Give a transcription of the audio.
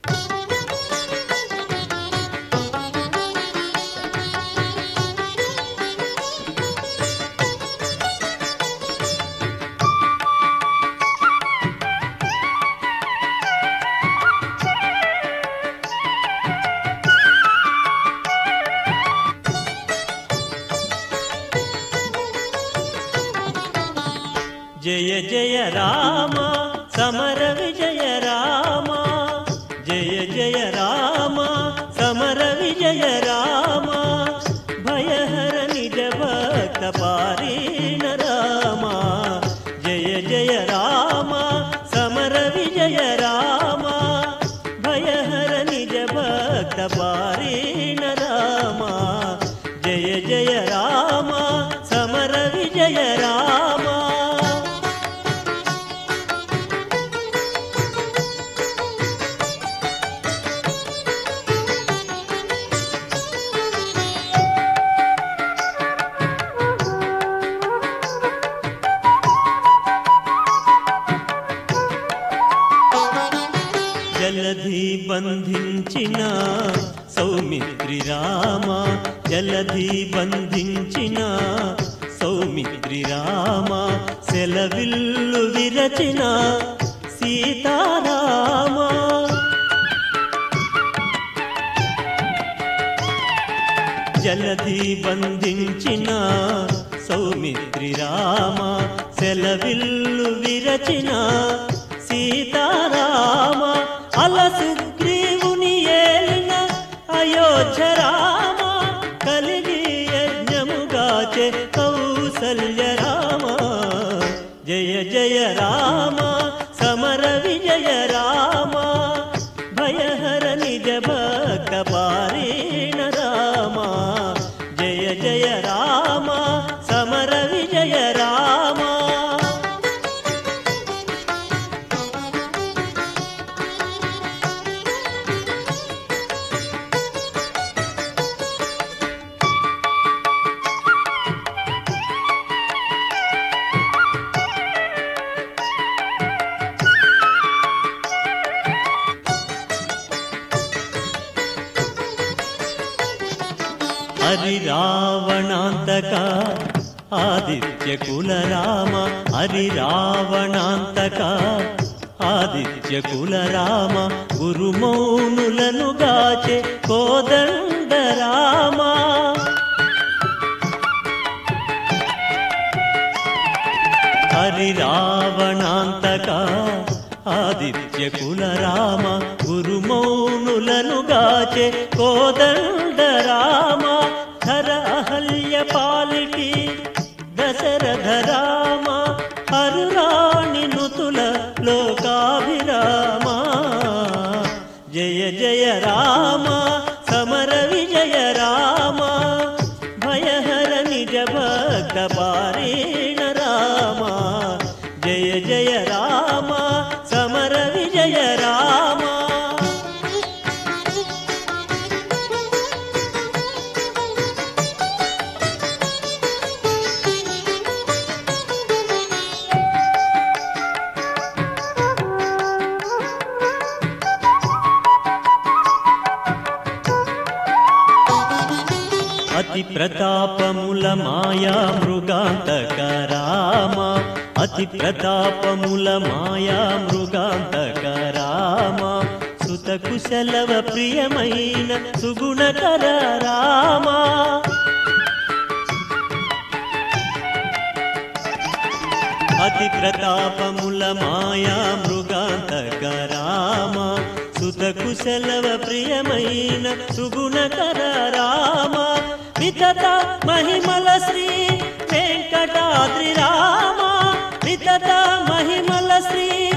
జయ జయ రామ సమర విజయ రామ జయ జయ రామ సమర విజయ రామ భయహర నిజ భక్త పారీణ రామ జయ జయ రామ సమర విజయ రామ భయహర నిజ భక్త పారీణ రామ జయ జయ రామ సమర విజయ రామ జలధి బంధించిన సౌమిత్రి రామ జలధి బంధించిన సౌమిత్రి రామ సెలవిల్లు విరచిన సీతారామ జలధి బంధించిన సౌమిత్రి రామ సెలవిల్లు విరచిన సీతారామ అల సుగ్రీవుని ఏలిన అయోధ్య రామ కలిగి యజ్ఞముగాచే కౌసల్య రామ జయ జయ రామ సమర విజయ రామ భయహర నిజ భక్త పారీణ రామ జయ జయ రామ సమర విజయ రామ హరి రావణాంతక ఆదిత్య కుల రామ హరి రావణాంతక ఆదిత్య కుల రామ గురుమౌనులను గాచే కోదండ రామ హరి రావణాంతక ఆదిత్య కుల రామ గురుమౌనులను గాచే కోదండ రామ ధర అహల్య పాలిటి దశరథ రామ హరురాణి నుతుల లోకాభిరామ జయ జయ రామ సమర విజయ రామ భయహర నిజ భక్త పారీణ రామ జయ జయ రామ సమర విజయ రామ అతి ప్రతాపముల మాయా మృగాంతక రామ అతి ప్రతాపముల మాయా మృగాంతక రామ సుత కుశలవ ప్రియమైన సుగుణకర రామ అతి ప్రతాపముల మాయా మృగాంతక రామ సుత కుశలవ ప్రియమైన సుగుణకర రామ వితత మహిమల శ్రీ వెంకటాద్రి రామ వితత మహిమల శ్రీ